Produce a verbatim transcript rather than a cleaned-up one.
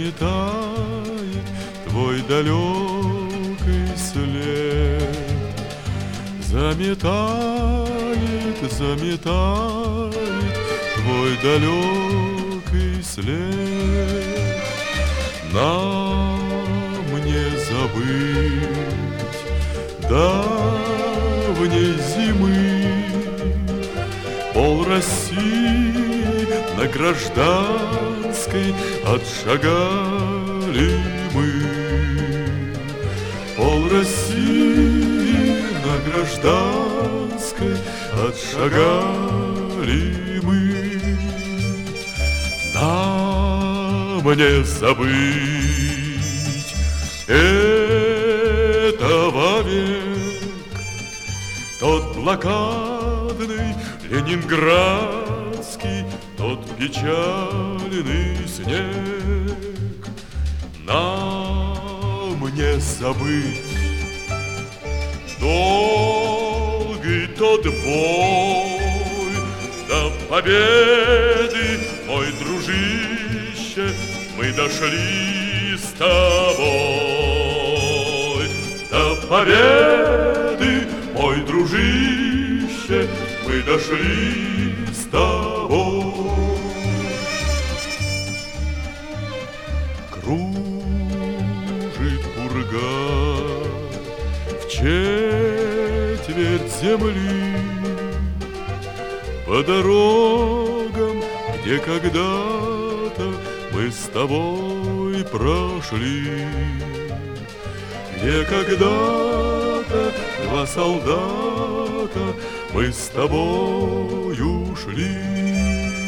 заметает твой далекий след. Заметает, заметает твой далекий след. Нам не забыть давней зимы. Пол России на Гражданской отшагали мы. Пол России на Гражданской отшагали мы. Нам не забыть этого век. Тот блокадный ленинградский, тот печальный снег. Нам не забыть долгий тот бой до победы, мой дружище, мы дошли с тобой. До победы, мой дружище, мы дошли с тобой. Кружит пурга в четверть земли по дорогам, где когда-то мы с тобой прошли, где когда-то два солдата мы с тобою шли.